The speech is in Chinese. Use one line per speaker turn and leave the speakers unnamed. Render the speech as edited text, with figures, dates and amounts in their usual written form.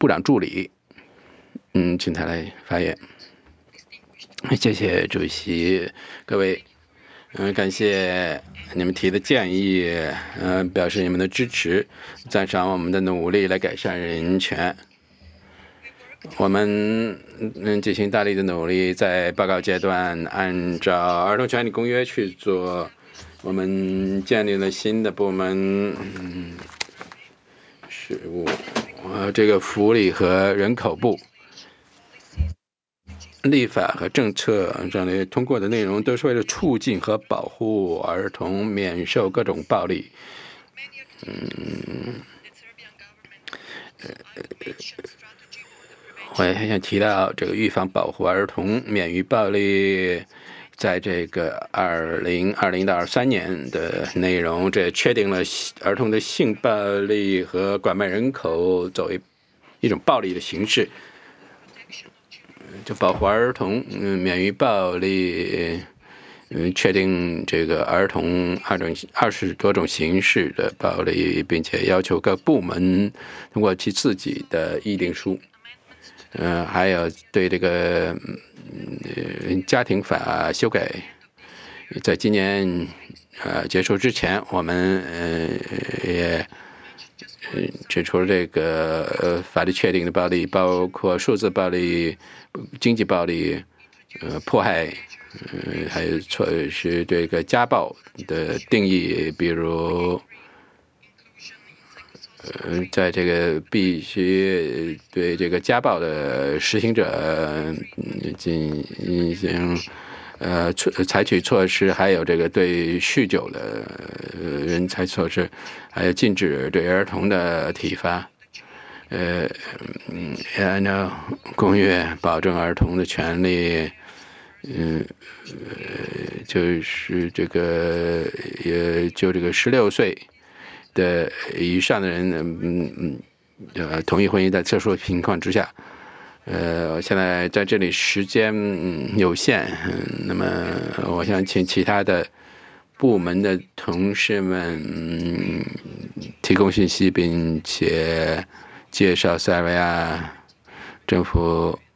部长助理，请他来发言。谢谢主席，各位，感谢你们提的建议，表示你们的支持，赞赏我们的努力来改善人权。我们进行大力的努力，在报告阶段按照儿童权利公约去做。我们建立了新的部门，事务，这个福利和人口部。立法和政策上的通过的内容都是为了促进和保护儿童免受各种暴力。我也想提到这个预防保护儿童免于暴力，在这个2020到23年的内容，这确定了儿童的性暴力和拐卖人口作为一种暴力的形式。就保护儿童免于暴力，确定这个儿童20多种形式的暴力，并且要求各部门通过其自己的议定书。还有对这个家庭法修改，在今年结束之前，我们也指出这个法律确定的暴力，包括数字暴力、经济暴力、迫害，还有是这个家暴的定义，比如。在这个必须对这个家暴的实行者进行采取措施，还有这个对酗酒的人采取措施，还有禁止对儿童的体罚。按照公约保证儿童的权利，就是这个就这个16岁。的以上的人，同意婚姻在特殊情况之下，现在在这里时间有限，那么我想请其他的部门的同事们提供信息，并且介绍塞尔维亚政府